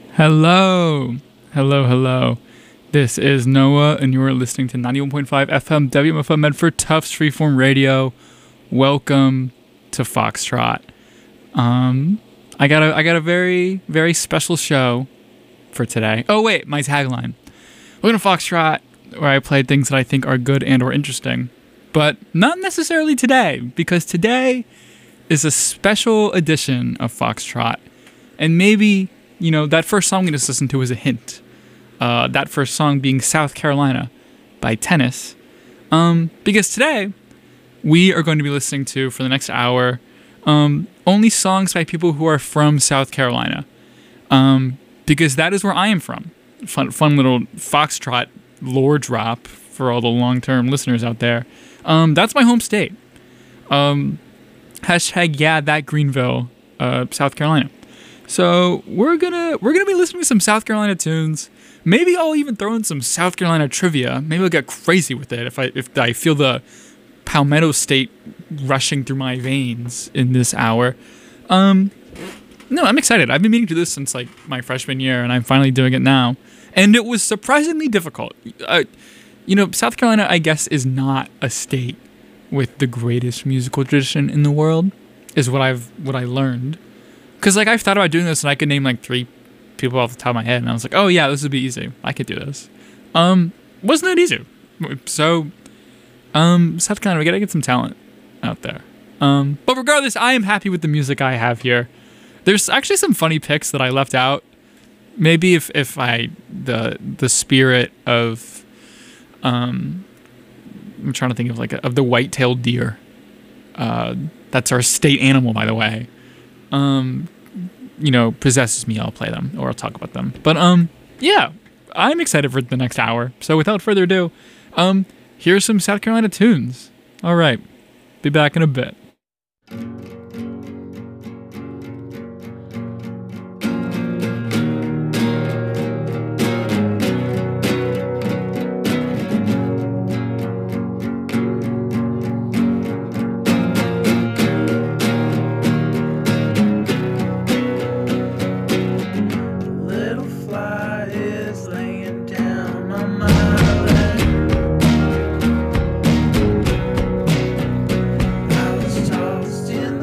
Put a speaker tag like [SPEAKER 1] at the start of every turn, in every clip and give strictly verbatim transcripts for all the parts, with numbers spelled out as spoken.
[SPEAKER 1] Hello. Hello, hello. This is Noah, and you are listening to ninety-one point five F M W M F M Medford Tufts Freeform Radio. Welcome to Foxtrot. Um, I got a I got a very, very special show for today. Oh, wait, my tagline. Welcome to Foxtrot, where I play things that I think are good and or interesting. But not necessarily today, because today is a special edition of Foxtrot. And maybe, you know, that first song we just listened to is a hint. Uh, that first song being South Carolina by Tennis. Um, because today, we are going to be listening to, for the next hour, um, only songs by people who are from South Carolina. Um, because that is where I am from. Fun, fun little Foxtrot lore drop for all the long-term listeners out there. Um, that's my home state. Um, hashtag yeah, that Greenville, uh, South Carolina. So we're gonna we're gonna be listening to some South Carolina tunes. Maybe I'll even throw in some South Carolina trivia. Maybe I'll get crazy with it if I if I feel the Palmetto State rushing through my veins in this hour. Um, no, I'm excited. I've been meaning to do this since like my freshman year, and I'm finally doing it now. And it was surprisingly difficult. Uh, you know, South Carolina, I guess, is not a state with the greatest musical tradition in the world, is what I've what I learned. Because, like, I've thought about doing this, and I could name, like, three people off the top of my head, and I was like, oh, yeah, this would be easy. I could do this. Um, wasn't that easy? So, um, South Carolina, we gotta get some talent out there. Um, but regardless, I am happy with the music I have here. There's actually some funny picks that I left out. Maybe if, if I, the the spirit of, um, I'm trying to think of, like, a, of the white-tailed deer. Uh, that's our state animal, by the way. Um, you know, possesses me, I'll play them, or I'll talk about them. But, um, yeah, I'm excited for the next hour. So without further ado, um, here's some South Carolina tunes. All right, be back in a bit.
[SPEAKER 2] In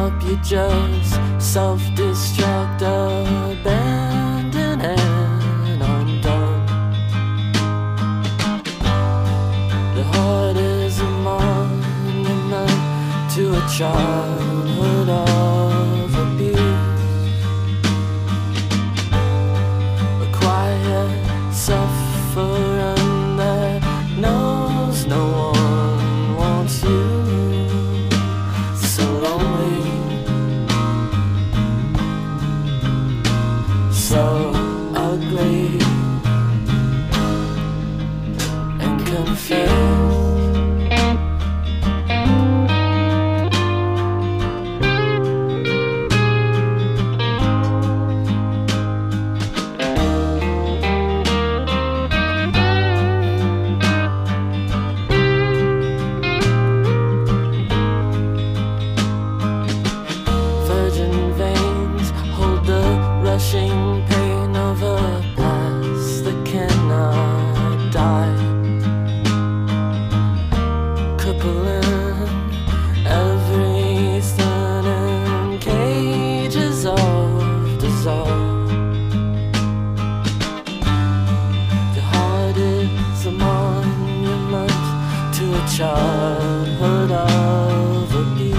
[SPEAKER 2] up, you just self-destruct, abandon and undone. The heart is a monument to a childhood of abuse, a quiet suffering that knows no one wants you. So lonely, so ugly and confused. Pain of a past that cannot die, crippling everything in cages of dissolve. The heart is a monument to a childhood of abuse.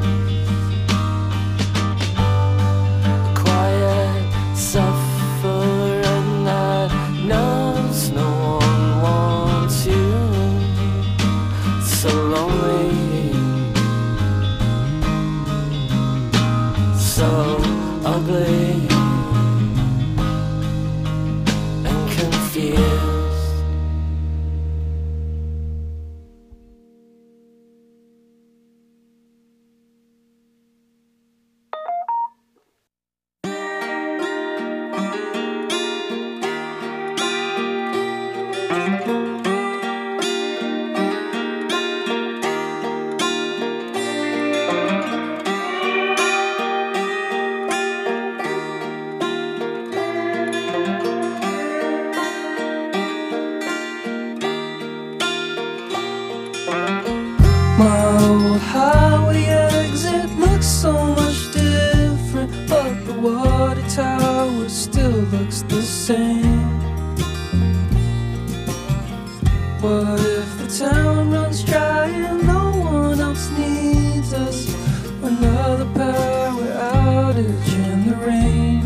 [SPEAKER 2] Suffering that knows no one wants you. So lonely, so ugly and confused.
[SPEAKER 3] My old highway exit looks so much different, but the water tower still looks the same. What if the town runs dry and no one else needs us? Another power outage in the rain.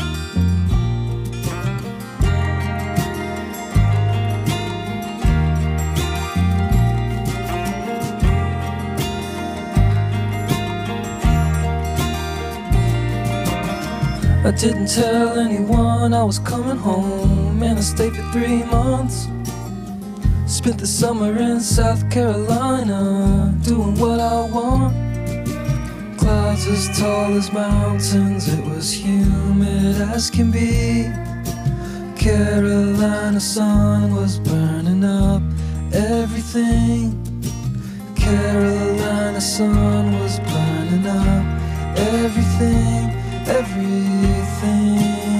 [SPEAKER 3] I didn't tell anyone I was coming home, and I stayed for three months. Spent the summer in South Carolina, doing what I want. Clouds as tall as mountains, it was humid as can be. Carolina sun was burning up everything. Carolina sun was burning up everything. Everything.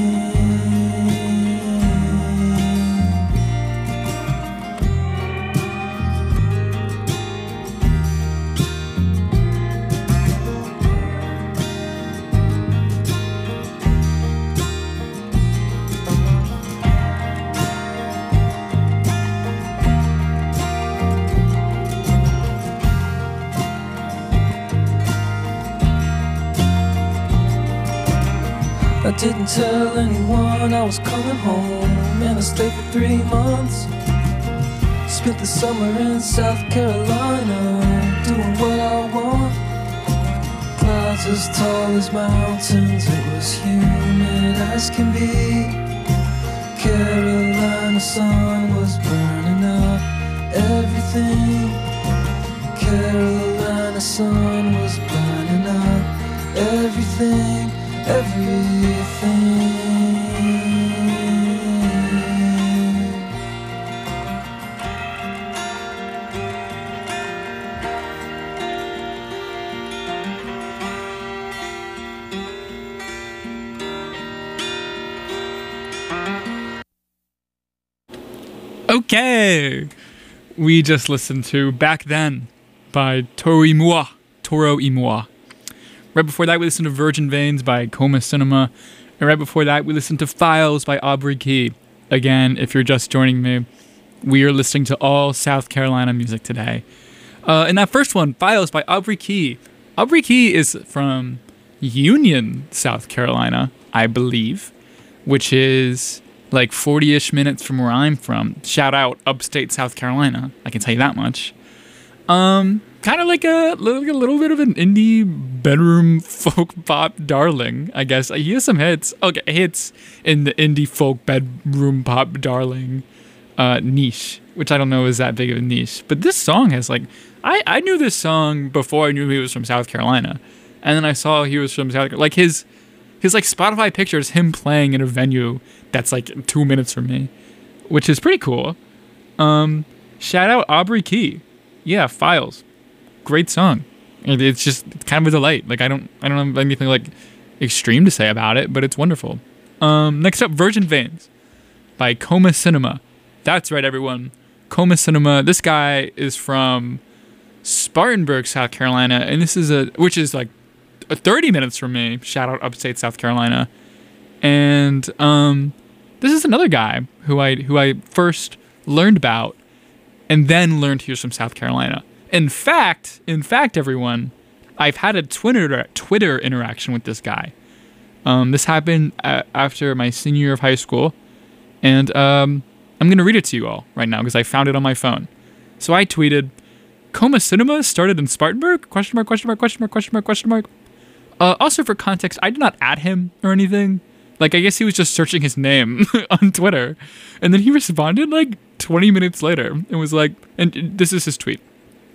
[SPEAKER 3] I didn't tell anyone I was coming home, and I stayed for three months. Spent the summer in South Carolina, doing what I want. Clouds as tall as mountains, it was humid as can be. Carolina sun was burning up everything. Carolina sun was burning up everything. Everything.
[SPEAKER 1] Okay, we just listened to Back Then by Toro y Moi. Toro y Moi. Right before that, we listened to Virgin Veins by Coma Cinema. And right before that, we listened to Files by Aubrey Key. Again, if you're just joining me, we are listening to all South Carolina music today. Uh, and that first one, Files by Aubrey Key. Aubrey Key is from Union, South Carolina, I believe, which is like forty-ish minutes from where I'm from. Shout out upstate South Carolina. I can tell you that much. Um, kind of like a, like a little bit of an indie bedroom folk pop darling, I guess. He has some hits. Okay, hits in the indie folk bedroom pop darling uh, niche, which I don't know is that big of a niche. But this song has like, I, I knew this song before I knew he was from South Carolina. And then I saw he was from South Carolina. Like his, his like Spotify picture is him playing in a venue that's like two minutes from me, which is pretty cool. Um, shout out Aubrey Key. Yeah, Files. Great song. It's just kind of a delight. Like I don't I don't have anything like extreme to say about it, but it's wonderful. Um, next up, Virgin Veins by Coma Cinema. That's right, everyone. Coma Cinema. This guy is from Spartanburg, South Carolina, and this is a which is like thirty minutes from me. Shout out upstate South Carolina. And um, this is another guy who I who I first learned about and then learned he was from South Carolina. In fact, in fact, everyone, I've had a Twitter Twitter interaction with this guy. Um, this happened a- after my senior year of high school, and um, I'm going to read it to you all right now because I found it on my phone. So I tweeted, Coma Cinema started in Spartanburg? Question mark, question mark, question mark, question mark, question mark. Uh, also, for context, I did not add him or anything. Like, I guess he was just searching his name on Twitter. And then he responded like twenty minutes later and was like, and this is his tweet.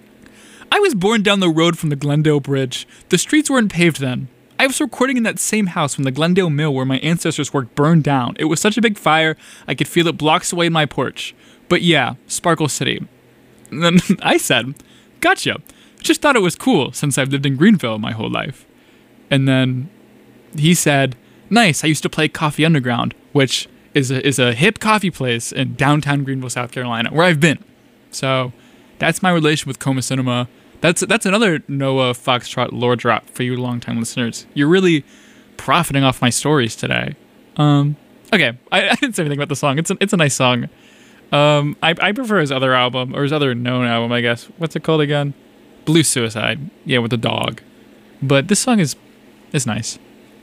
[SPEAKER 1] I was born down the road from the Glendale Bridge. The streets weren't paved then. I was recording in that same house when the Glendale Mill where my ancestors worked burned down. It was such a big fire, I could feel it blocks away in my porch. But yeah, Sparkle City. And then I said, gotcha. Just thought it was cool since I've lived in Greenville my whole life. And then he said, nice, I used to play Coffee Underground, which is a, is a hip coffee place in downtown Greenville, South Carolina, where I've been. So that's my relation with Coma Cinema. That's that's another Noah Foxtrot lore drop for you longtime listeners. You're really profiting off my stories today. Um, okay, I, I didn't say anything about the song. It's a, it's a nice song. Um, I, I prefer his other album, or his other known album, I guess. What's it called again? Blue Suicide. Yeah, with the dog. But this song is is nice.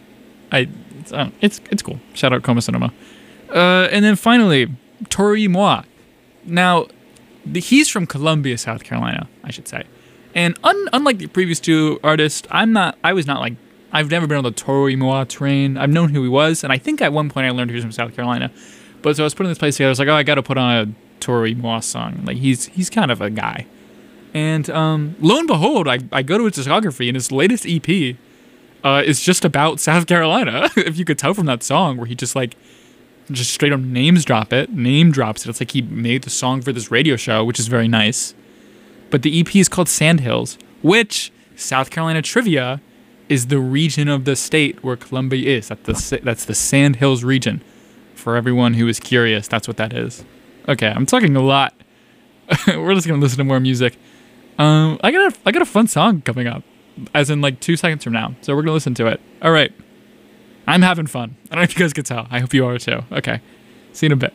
[SPEAKER 1] I it's uh, it's, it's cool. Shout out Coma Cinema. Uh, and then finally, Tori Moi. Now, the, he's from Columbia, South Carolina, I should say. And un, unlike the previous two artists, I'm not. I was not like. I've never been on the Tori Moi train. I've known who he was, and I think at one point I learned he was from South Carolina. But so I was putting this place together. I was like, oh, I got to put on a Tori Moi song. Like he's he's kind of a guy. And um, lo and behold, I, I go to his discography, and his latest E P uh, is just about South Carolina. If you could tell from that song, where he just like just straight up names drop it, name drops it. It's like he made the song for this radio show, which is very nice. But the E P is called Sandhills, which, South Carolina trivia, is the region of the state where Columbia is. That's the, that's the Sandhills region. For everyone who is curious, that's what that is. Okay, I'm talking a lot. We're just going to listen to more music. Um, I got a, I got a fun song coming up, as in like two seconds from now. So we're going to listen to it. All right. I'm having fun. I don't know if you guys can tell. I hope you are too. Okay. See you in a bit.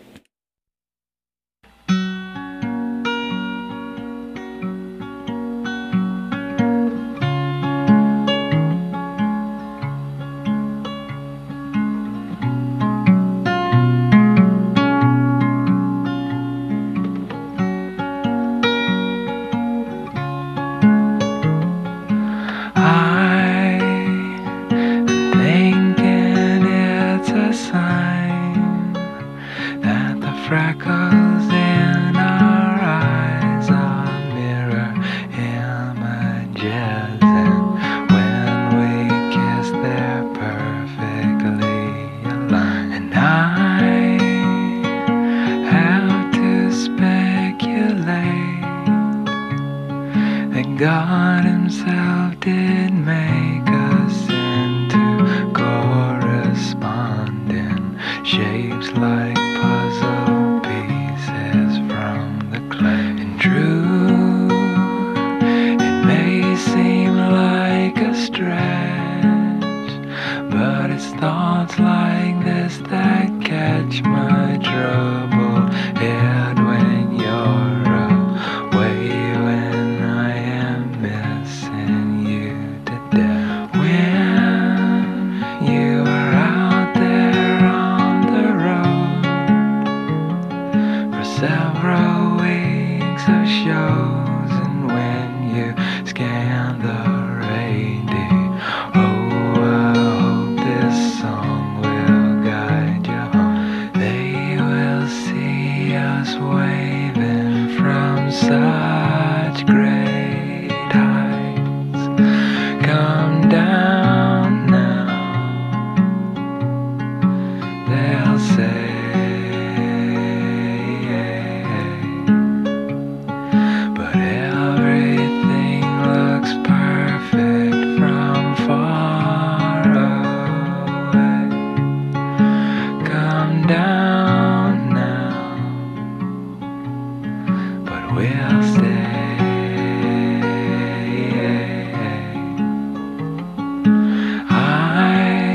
[SPEAKER 3] That
[SPEAKER 4] It's thoughts like this that catch my troubled head when you're away, when I am missing you to death. When you are out there on the road for several weeks of shows, and when you scan the radio, oh, I hope this song will guide you home. They will see us waving from such great heights. Come down now, they'll say. But everything looks perfect from far away. Come down now, but we'll stay. I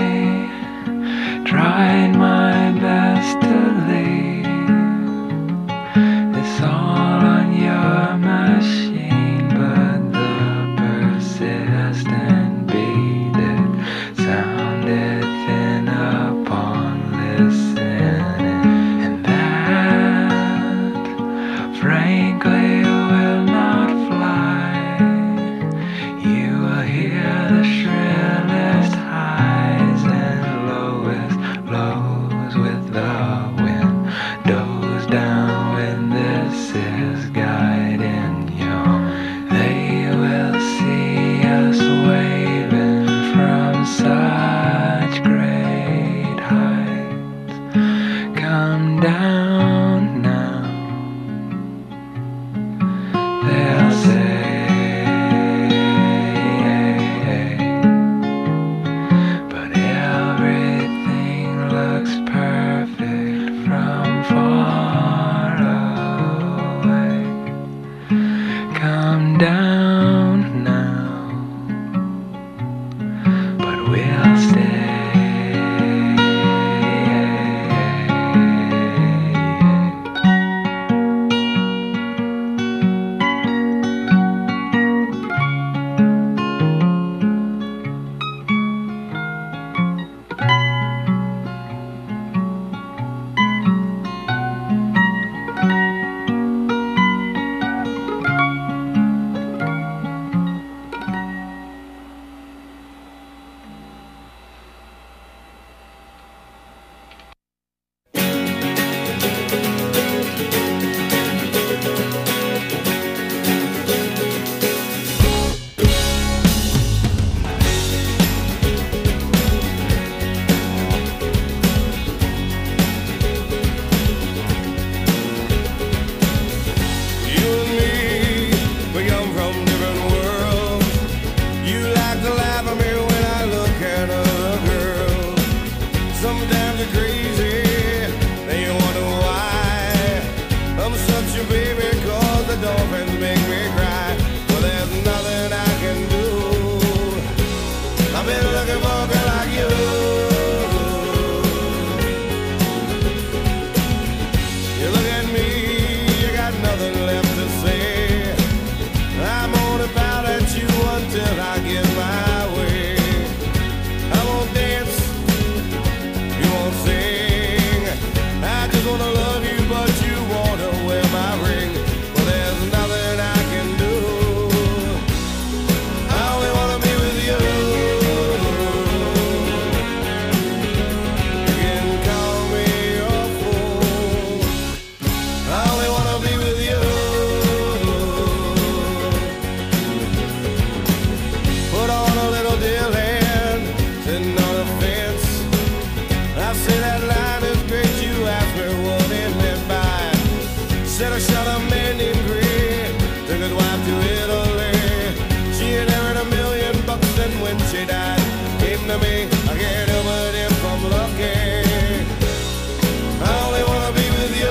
[SPEAKER 4] tried my best to leave this all on your machine, but the persistent beat, it sounded thin upon listening, and that frankly will not fly. You will hear the shrillest highs and lowest lows with the windows down when this is guiding you. They will see us waving from such great heights. Come down now, they'll say. But everything looks perfect from far away. Come down now, but we'll stay.
[SPEAKER 5] You and me, we come from different worlds. You like to laugh at me when I look at other girls. Sometimes you're crazy, then you wonder why I'm such a baby, 'cause the dolphins make me cry. Well, there's nothing I can do. I've been looking for a girl like you. You look at me, you got nothing left to say. I'm only bound at you until I get my way. I won't dance, you won't sing. I just wanna love you, but you wanna wear my ring. Well, there's nothing I can do. I only wanna be with you. You can call me your fool. I only wanna be with you. Put on a little deal hand, sitting on a fence. I say that line is great, you asked me what it meant by it. Said I shot a man named Green, took his wife to Italy. She had earned a million bucks, and when she died, came to me. I can't help but if I'm lucky. I only wanna be with you.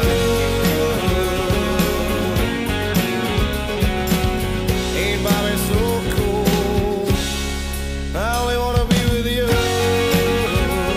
[SPEAKER 5] Ain't Bobby so cool? I only wanna be with you.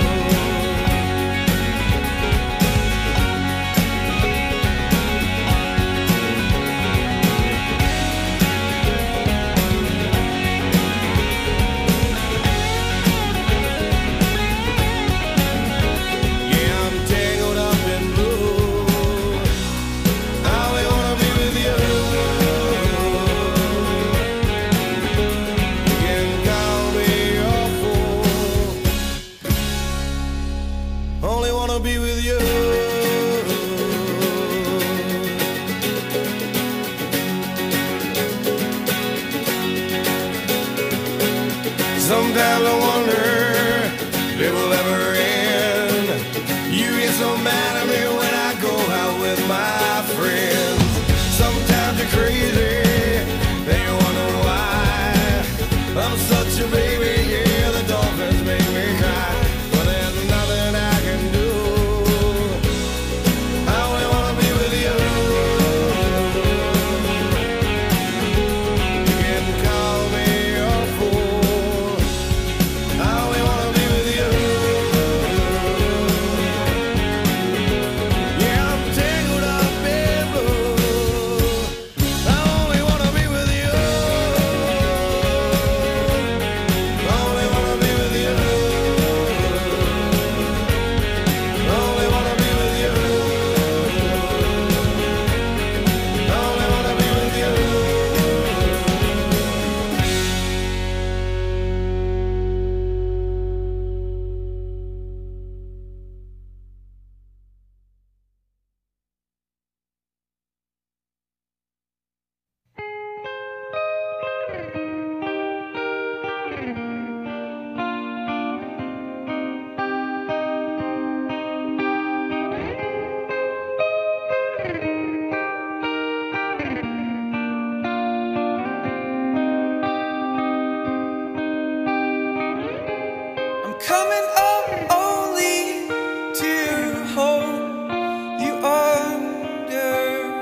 [SPEAKER 3] coming up only to hold you under,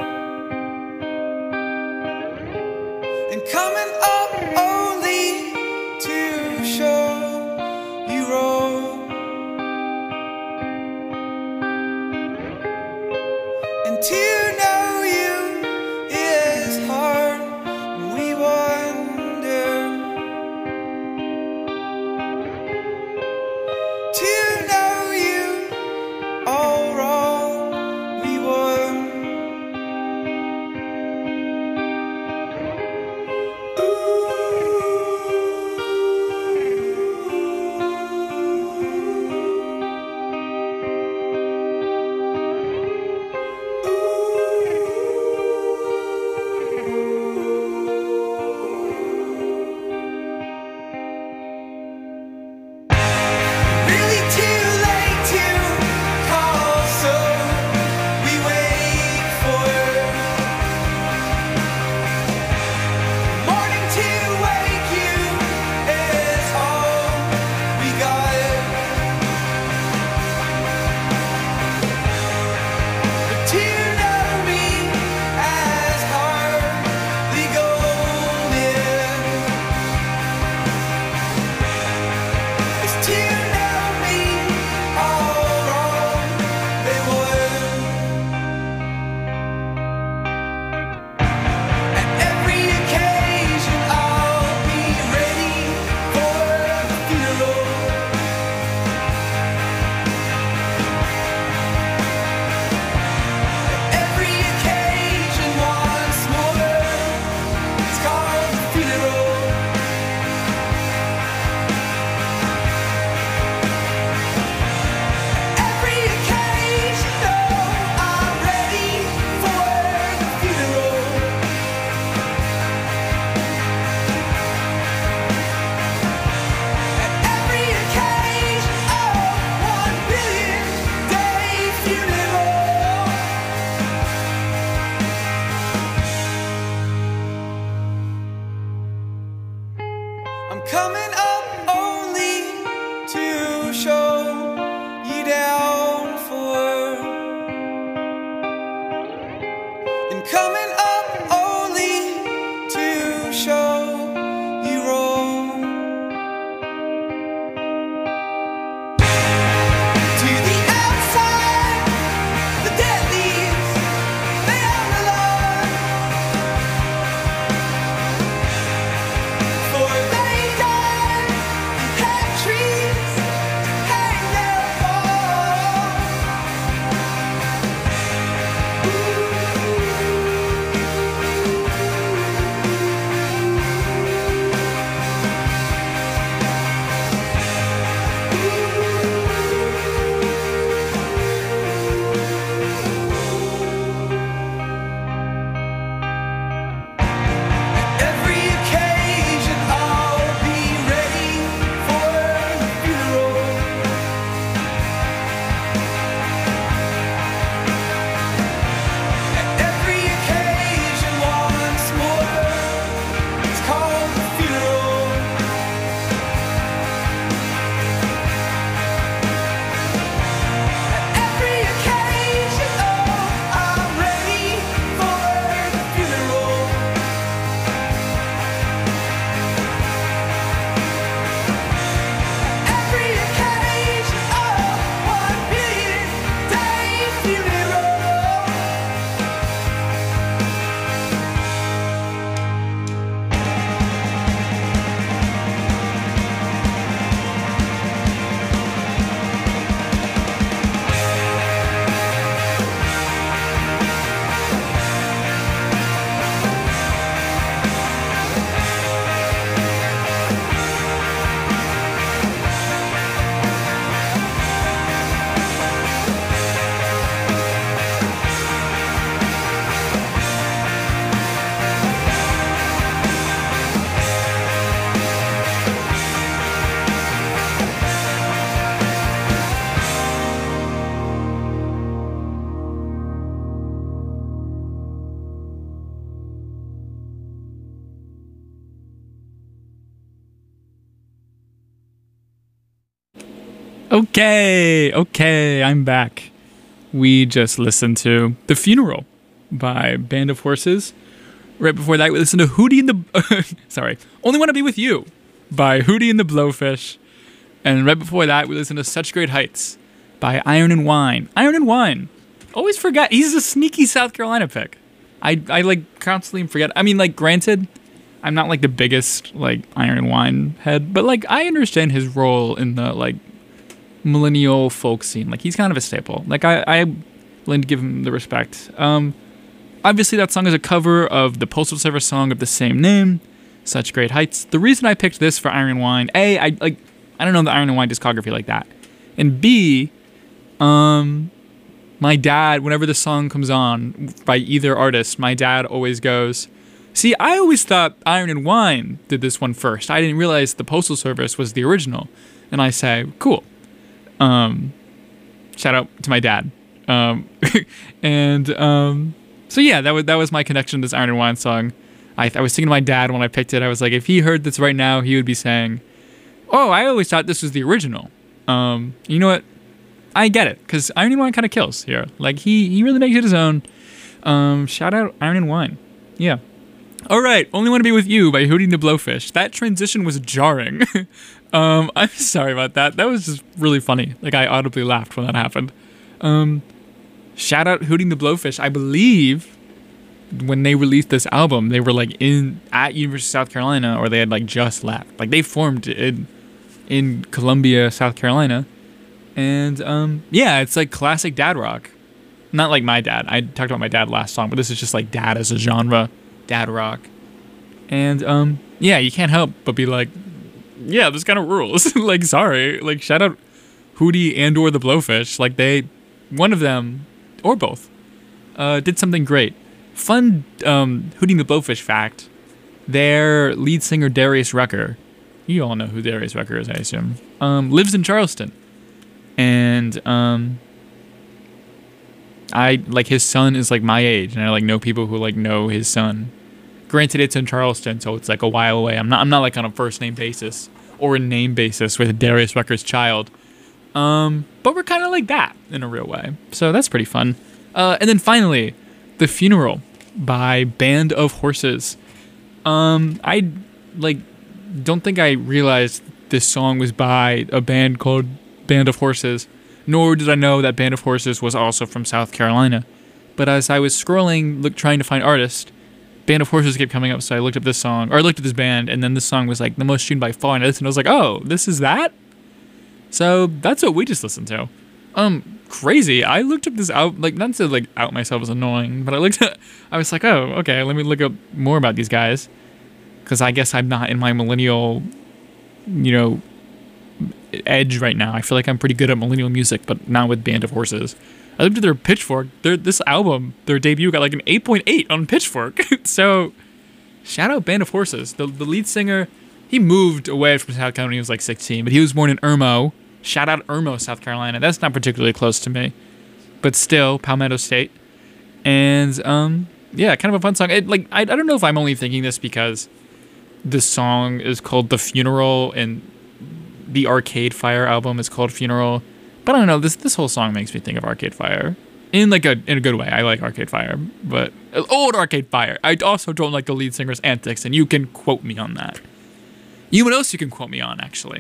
[SPEAKER 3] and coming up only to show you wrong, and to know you is hard, and we wonder.
[SPEAKER 1] Okay, okay, I'm back. We just listened to The Funeral by Band of Horses. Right before that, we listened to Hootie and the... sorry. Only Want to Be With You by Hootie and the Blowfish. And right before that, we listened to Such Great Heights by Iron and Wine. Iron and Wine. Always forget. He's a sneaky South Carolina pick. I, I like, constantly forget. I mean, like, granted, I'm not, like, the biggest, like, Iron and Wine head. But, like, I understand his role in the, like, millennial folk scene. Like, he's kind of a staple. Like, I, I willing to give him the respect. Um, obviously, that song is a cover of the Postal Service song of the same name, Such Great Heights. The reason I picked this for Iron and Wine, A, I like, I don't know the Iron and Wine discography like that, and B, um, my dad, whenever the song comes on by either artist, my dad always goes, see, I always thought Iron and Wine did this one first. I didn't realize the Postal Service was the original. And I say, cool. Um, shout out to my dad. Um, and um, so yeah, that was that was my connection to this Iron and Wine song. I, I was thinking to my dad when I picked it. I was like, if he heard this right now, he would be saying, "Oh, I always thought this was the original." Um, you know what? I get it, because Iron and Wine kind of kills here. Like he he really makes it his own. Um, shout out Iron and Wine. Yeah. All right, Only Want to Be With You by Hootie and the Blowfish. That transition was jarring. um, I'm sorry about that. That was just really funny. Like, I audibly laughed when that happened. Um, shout out Hootie and the Blowfish. I believe when they released this album, they were, like, in at University of South Carolina, or they had, like, just left. Like, they formed in, in Columbia, South Carolina. And, um, yeah, it's, like, classic dad rock. Not like my dad. I talked about my dad last song, but this is just, like, dad as a genre. Dad rock. And um yeah, you can't help but be like, yeah, this kind of rules. Like, sorry, like, shout out Hootie and or the Blowfish. Like, they, one of them or both uh did something great. Fun um Hootie and the Blowfish fact, their lead singer Darius Rucker, you all know who Darius Rucker is, I assume, um lives in Charleston. And um I, like, his son is, like, my age, and I, like, know people who, like, know his son. Granted, it's in Charleston, so it's, like, a while away. I'm not, I'm not, like, on a first-name basis or a name basis with Darius Rucker's child. Um, but we're kind of like that in a real way. So that's pretty fun. Uh, and then finally, The Funeral by Band of Horses. Um, I, like, don't think I realized this song was by a band called Band of Horses. Nor did I know that Band of Horses was also from South Carolina. But as I was scrolling, look, trying to find artists, Band of Horses kept coming up, so I looked up this song, or I looked at this band, and then this song was, like, the most streamed by far, and I listened, I was like, oh, this is that? So, that's what we just listened to. Um, crazy. I looked up this out, like, not to, like, out myself as annoying, but I looked at, I was like, oh, okay, let me look up more about these guys. Because I guess I'm not in my millennial, you know, edge right now. I feel like I'm pretty good at millennial music, but not with Band of Horses. I looked at their Pitchfork. Their this album, their debut, got like an eight point eight on Pitchfork. So, shout out Band of Horses. The the lead singer, he moved away from South Carolina when he was like sixteen, but he was born in Irmo. Shout out Irmo, South Carolina. That's not particularly close to me, but still, Palmetto State. And um, yeah, kind of a fun song. It, like I I don't know if I'm only thinking this because this song is called The Funeral and the Arcade Fire album is called Funeral, but I don't know, this this whole song makes me think of Arcade Fire in like a in a good way. I like Arcade Fire, but old Arcade Fire. I also don't like the lead singer's antics, and you can quote me on that. You know what else you can quote me on, actually?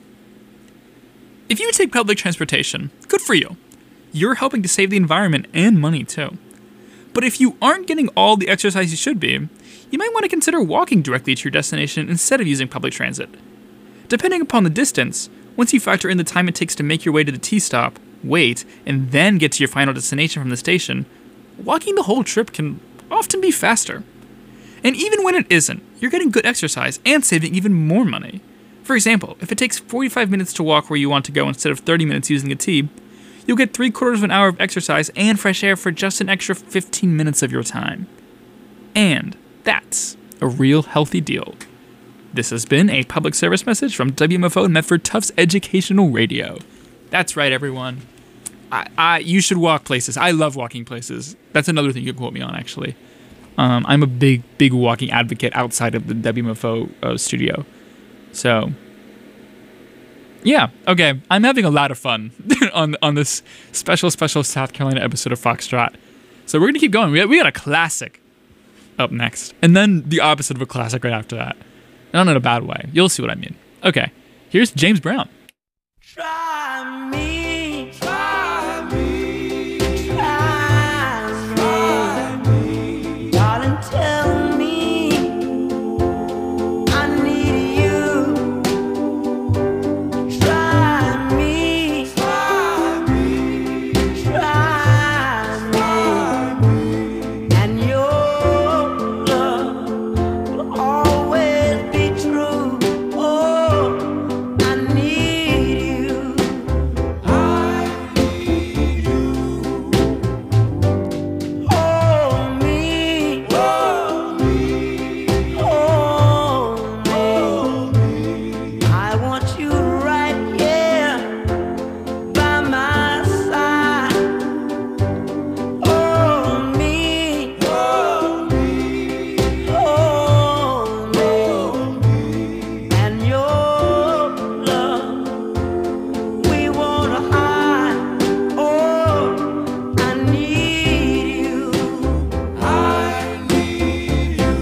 [SPEAKER 1] If you take public transportation, good for you. You're helping to save the environment and money too. But if you aren't getting all the exercise you should be, you might want to consider walking directly to your destination instead of using public transit. Depending upon the distance, once you factor in the time it takes to make your way to the T-stop, wait, and then get to your final destination from the station, walking the whole trip can often be faster. And even when it isn't, you're getting good exercise and saving even more money. For example, if it takes forty-five minutes to walk where you want to go instead of thirty minutes using a T, you'll get three quarters of an hour of exercise and fresh air for just an extra fifteen minutes of your time. And that's a real healthy deal. This has been a public service message from W M F O Medford Tufts Educational Radio. That's right, everyone. I, I, you should walk places. I love walking places. That's another thing you can quote me on, actually. Um, I'm a big, big walking advocate outside of the W M F O uh, studio. So, Yeah, okay. I'm having a lot of fun on on this special, special South Carolina episode of Foxtrot. So we're going to keep going. We got, we got a classic up next. And then the opposite of a classic right after that. Not in a bad way. You'll see what I mean. Okay, here's James Brown.
[SPEAKER 2] Try me, try me, try me, darling, tell me I need you. Try me, try me, try me, and your love will always be true. Oh, I need you. I need you. Hold me, hold me, hold me. I want you right here by my side. Hold me, hold me, hold me, and your love we wanna hide. Oh, I need you. I need you.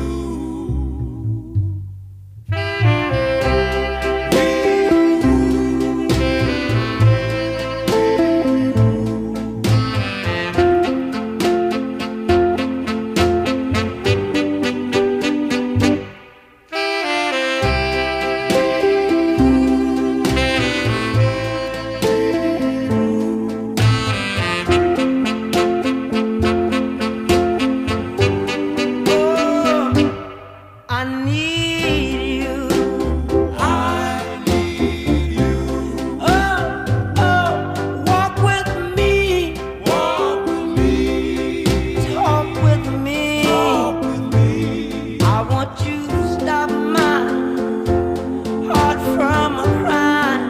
[SPEAKER 2] Oh, I need you. I need you. Oh, oh, walk with me. Walk with me. Talk with me. Talk with me. I want you to stop my heart from a cry.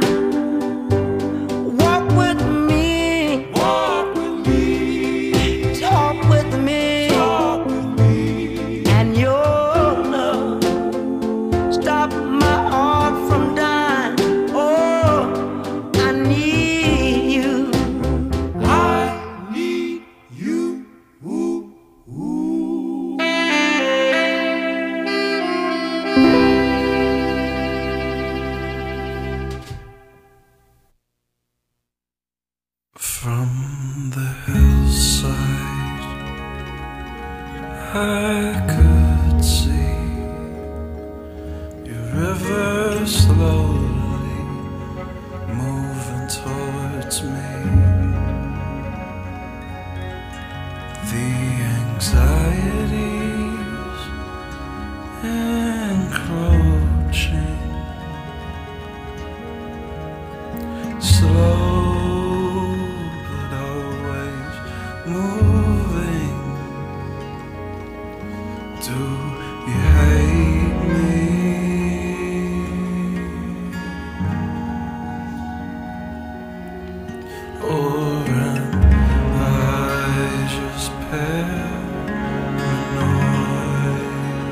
[SPEAKER 2] Walk with me. Walk with me. Talk with me. Talk with me. And your love stop my heart from dying. Oh, I need you. I need you. Ooh, ooh.
[SPEAKER 3] From the hillside, I could see your river slowly moving towards me. The anxieties encroaching, slow but always moving. Do you hate me? Or am I just paranoid?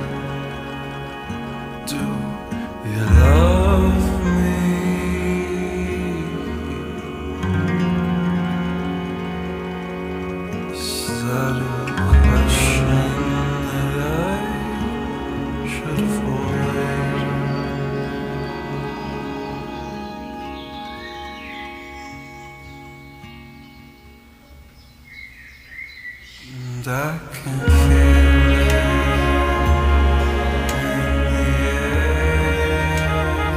[SPEAKER 3] Do you love me? Is that a question that I should avoid? And I can feel it in the air,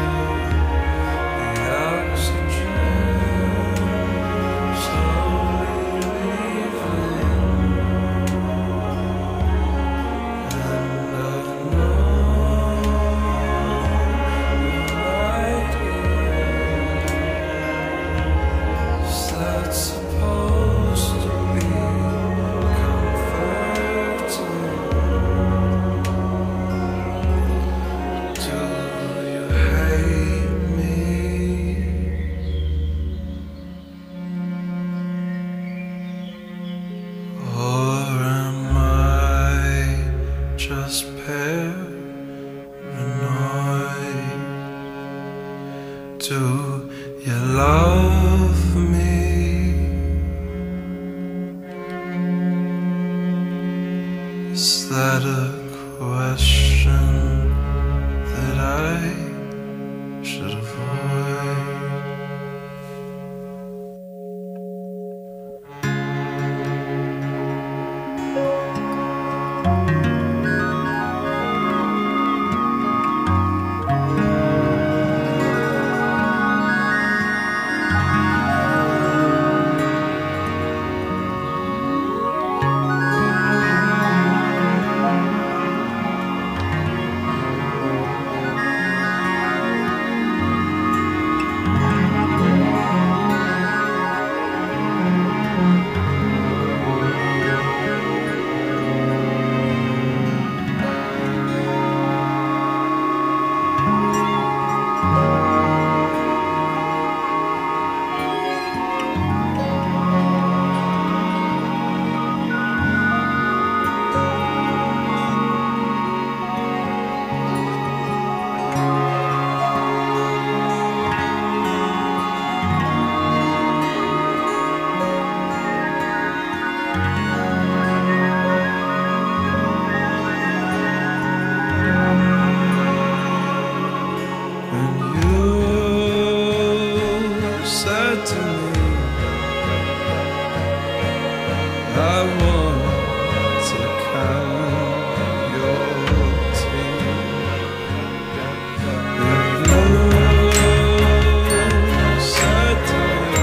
[SPEAKER 3] the oxygen slowly leaving, and I know right here is that supposed to be comforting. said to me, I want to count your tears. You said to me,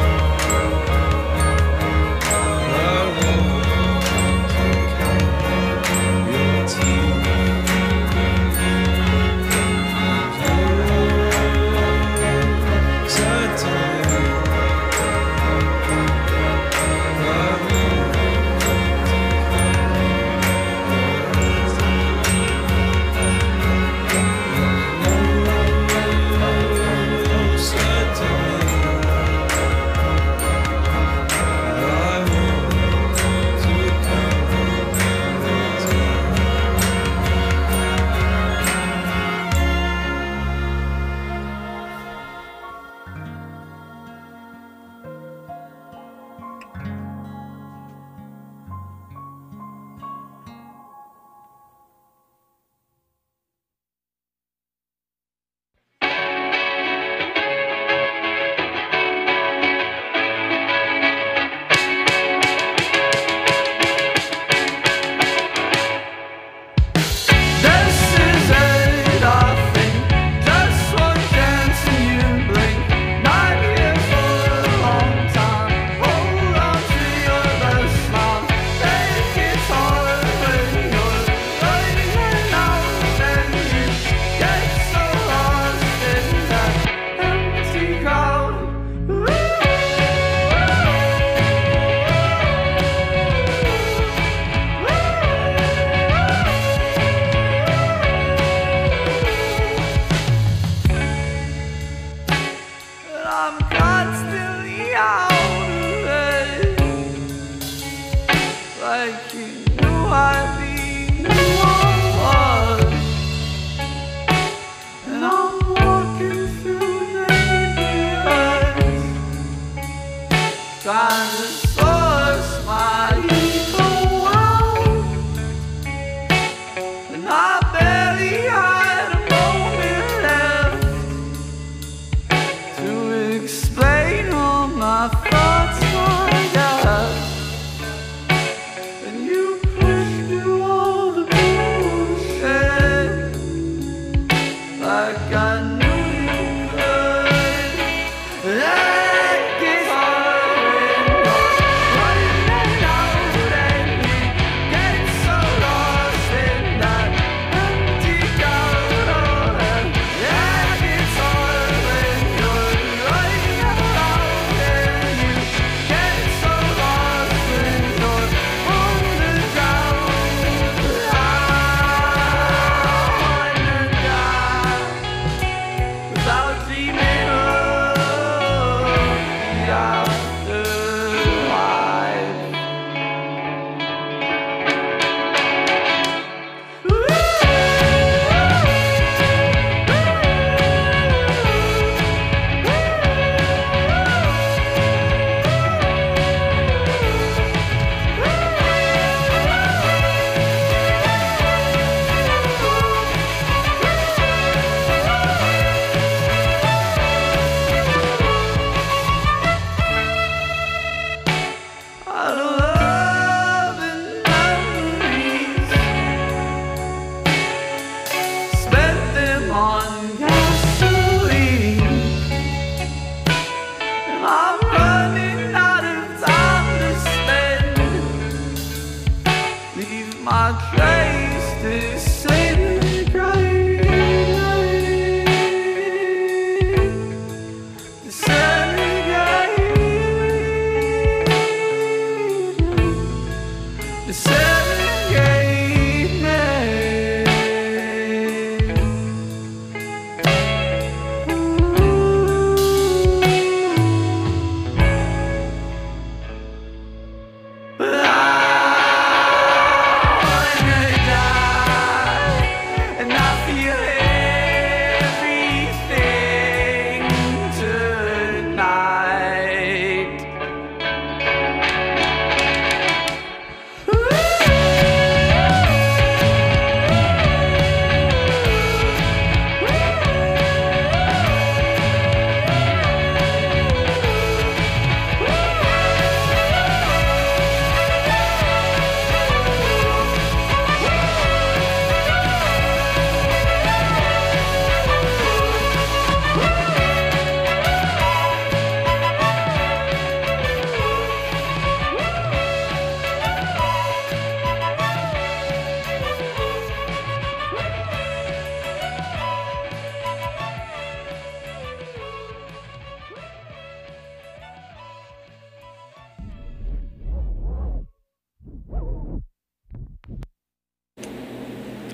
[SPEAKER 3] I want to count your tears. You said to me, I'm constantly out of it, like you knew I'd be who I was, and I'm walking through neighborhoods, trying to source my ego out, and I barely had a moment left to explain all my thoughts I got, and you pushed through all the bullshit like I knew you could. And I get hard and running out, and we get so lost in that empty crowd. And I get hard when you're running out, and you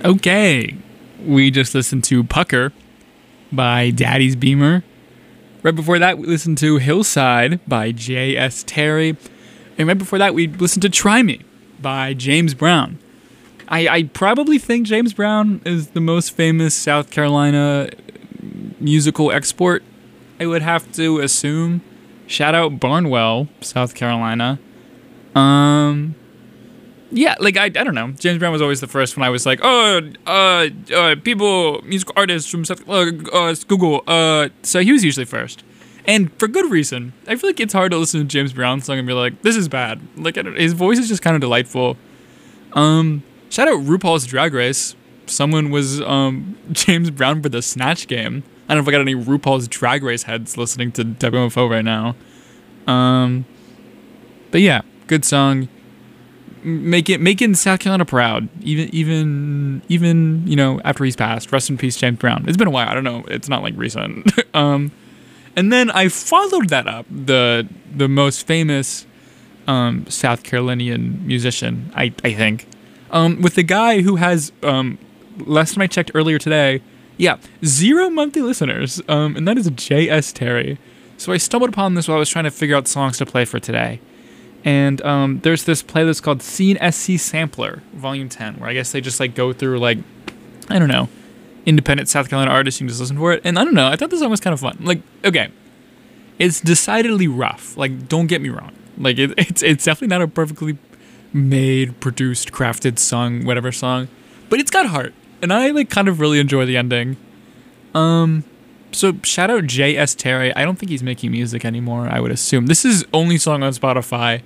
[SPEAKER 1] Okay, we just listened to Pucker by Daddy's Beamer. Right before that, we listened to Hillside by J S Terry. And right before that, we listened to Try Me by James Brown. I, I probably think James Brown is the most famous South Carolina musical export, I would have to assume. Shout out Barnwell, South Carolina. Um... Yeah, like, I I don't know. James Brown was always the first when I was like, oh, uh, uh, people, musical artists from South, uh, uh, Google. Uh, so he was usually first. And for good reason. I feel like it's hard to listen to James Brown's song and be like, this is bad. Like, I don't, his voice is just kind of delightful. Um, shout out RuPaul's Drag Race. Someone was, um, James Brown for the Snatch Game. I don't know if I got any RuPaul's Drag Race heads listening to W M F O right now. Um, but yeah, good song. Make it making South Carolina proud, even even even you know after he's passed. Rest in peace, James Brown. It's been a while. I don't know. It's not like recent. um, and then I followed that up the the most famous um, South Carolinian musician, I I think, um, with the guy who has um, last time I checked earlier today, yeah, zero monthly listeners, um, and that is J S Terry. So I stumbled upon this while I was trying to figure out songs to play for today. And um, there's this playlist called Scene S C Sampler, Volume ten, where I guess they just like go through like, I don't know, independent South Carolina artists. You can just listen for it. And I don't know, I thought this song was kind of fun. Like, okay, it's decidedly rough. Like, don't get me wrong. Like, it, it's it's definitely not a perfectly made, produced, crafted song, whatever song, but it's got heart. And I like kind of really enjoy the ending. Um, so shout out J S Terry. I don't think he's making music anymore, I would assume. This is only song on Spotify.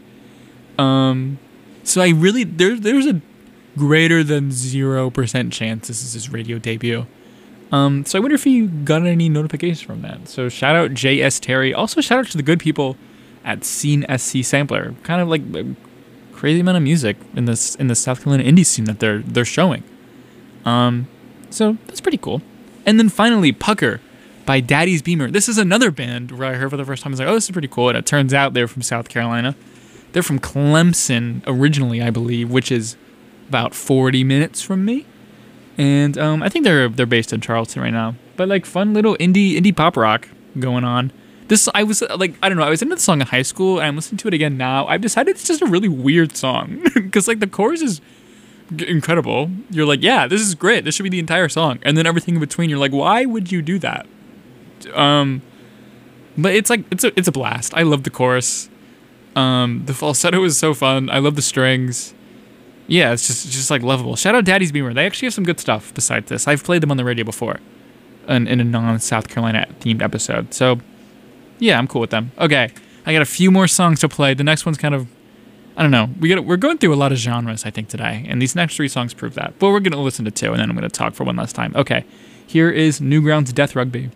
[SPEAKER 1] Um, so I really, there, there's a greater than zero percent chance this is his radio debut. Um, so I wonder if you got any notifications from that. So shout out J S Terry. Also shout out to the good people at Scene S C Sampler. Kind of like a crazy amount of music in this in the South Carolina indie scene that they're they're showing. Um, so that's pretty cool. And then finally, Pucker by Daddy's Beamer. This is another band where I heard for the first time. I was like, oh, this is pretty cool. And it turns out they're from South Carolina. They're from Clemson originally, I believe, which is about forty minutes from me. And um, I think they're they're based in Charleston right now. But like fun little indie indie pop rock going on. This I was like I don't know I was into the song in high school and I'm listening to it again now. I've decided it's just a really weird song because like the chorus is incredible. You're like, yeah, this is great. This should be the entire song. And then everything in between, you're like, why would you do that? Um, but it's like it's a it's a blast. I love the chorus. Um, the falsetto is so fun. I love the strings. Yeah, it's just just like lovable. Shout out Daddy's Beamer. They actually have some good stuff besides this. I've played them on the radio before, in, in a non-South Carolina themed episode. So, yeah, I'm cool with them. Okay, I got a few more songs to play. The next one's kind of, I don't know. We got we're going through a lot of genres, I think, today, and these next three songs prove that. But we're gonna listen to two, and then I'm gonna talk for one last time. Okay, here is Newgrounds' Death Rugby.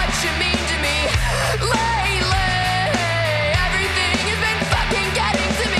[SPEAKER 6] Everything has been fucking getting to me.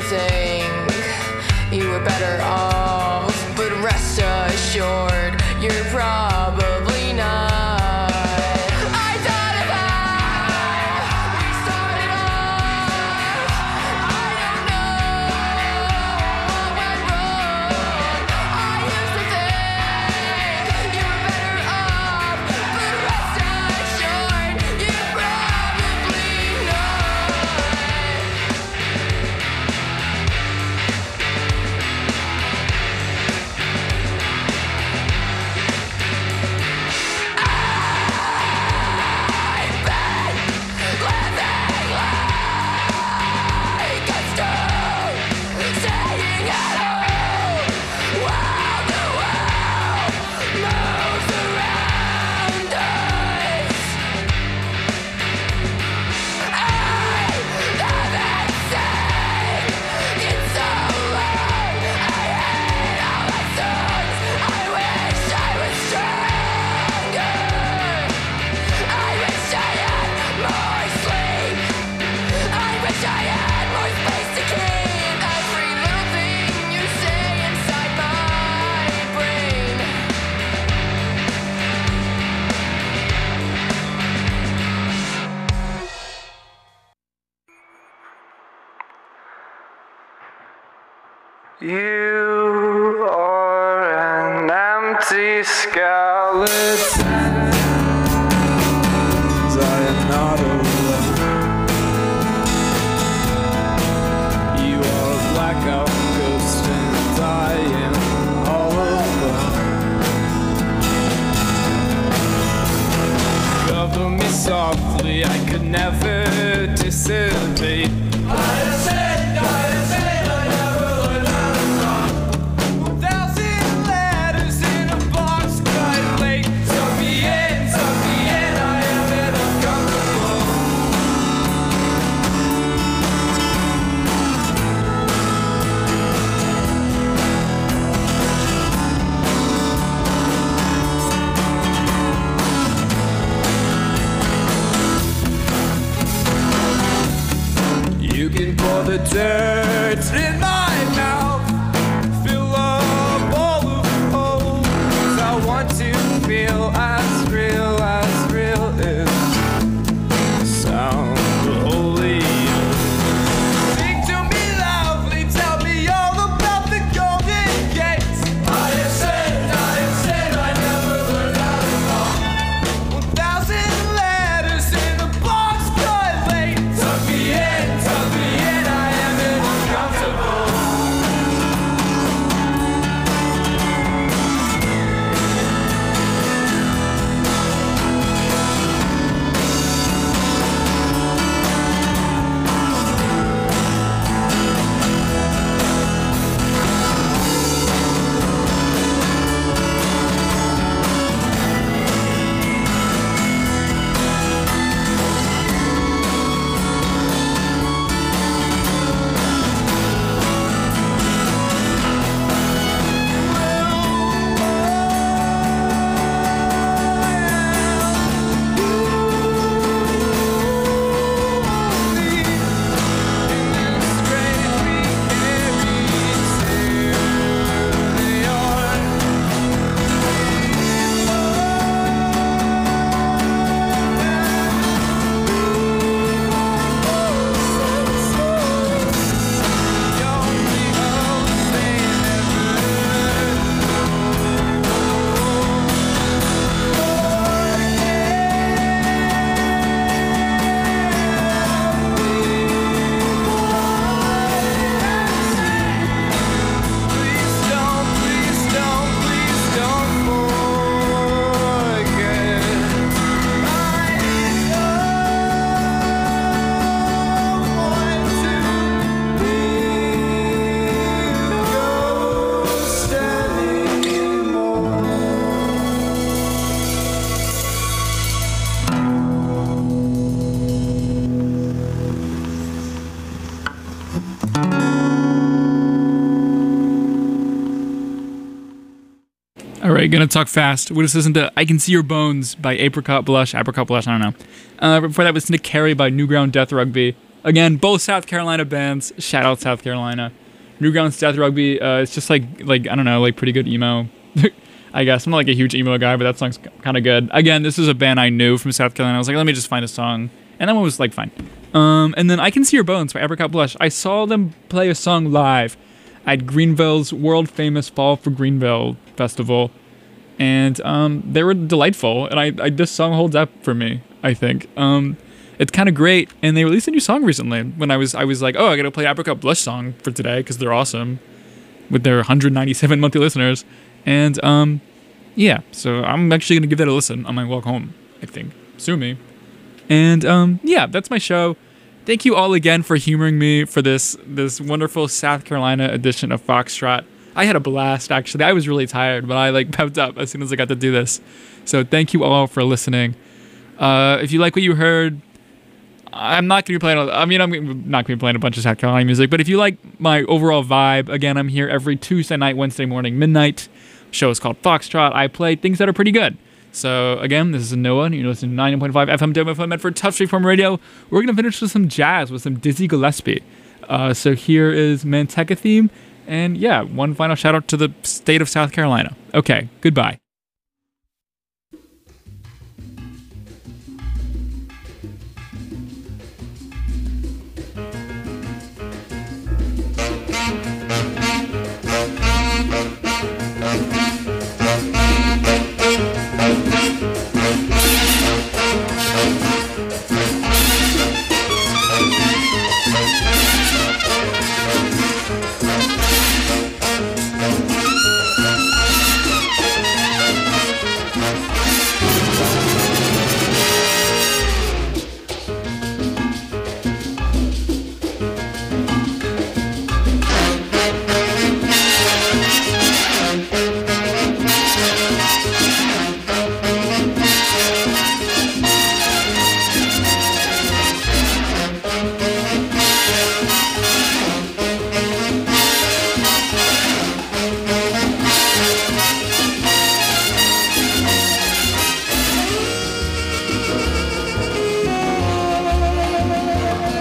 [SPEAKER 6] think you were better off, but rest assured, you're probably not. I thought if I restarted off, I don't know what went wrong. I used to think you were better off, but rest assured, you're probably not.
[SPEAKER 4] You are an empty skeleton. I am not alone. You are a blackout ghost and I am all alone. Cover me softly, I could never dissipate. I said, I said. You can pour the dirt in my mouth, fill up all of the holes. I want to feel as real as real is. The sound of holy. Speak to me loudly, tell me all about the golden gates. I have said, I have said, I never learned how to talk. One thousand letters in a box cut late. Tuck me in, tuck me in, I am uncomfortable.
[SPEAKER 1] All right, gonna talk fast. We just listened to I Can See Your Bones by Apricot Blush. Apricot Blush, I don't know. Uh, before that, we listened to Carrie by Newground Death Rugby. Again, both South Carolina bands. Shout out South Carolina. Newgrounds Death Rugby. Uh, it's just like like I don't know, like pretty good emo. I guess I'm not like a huge emo guy, but that song's kind of good. Again, this is a band I knew from South Carolina. I was like, let me just find a song, and that one was like fine. Um, and then I Can See Your Bones by Apricot Blush. I saw them play a song live at Greenville's world famous Fall for Greenville festival, and um, they were delightful. And I, I this song holds up for me. I think um, it's kind of great. And they released a new song recently. When I was I was like, oh, I gotta play Apricot Blush song for today because they're awesome with their one hundred ninety-seven monthly listeners. And um, yeah, so I'm actually gonna give that a listen on my walk home. I think, sue me. And um, yeah, that's my show. Thank you all again for humoring me for this this wonderful South Carolina edition of Foxtrot. I had a blast, actually. I was really tired, but I like pepped up as soon as I got to do this. So thank you all for listening. Uh, if you like what you heard, I'm not going to be playing, I mean, I'm not going to be playing a bunch of South Carolina music, but if you like my overall vibe, again, I'm here every Tuesday night, Wednesday morning, midnight. Show is called Foxtrot. I play things that are pretty good. So again, this is Noah, and you're listening to ninety point five F M W M F Medford Tough Freeform Radio. We're going to finish with some jazz with some Dizzy Gillespie. Uh, so here is Manteca Theme, and yeah, one final shout out to the state of South Carolina. Okay, goodbye.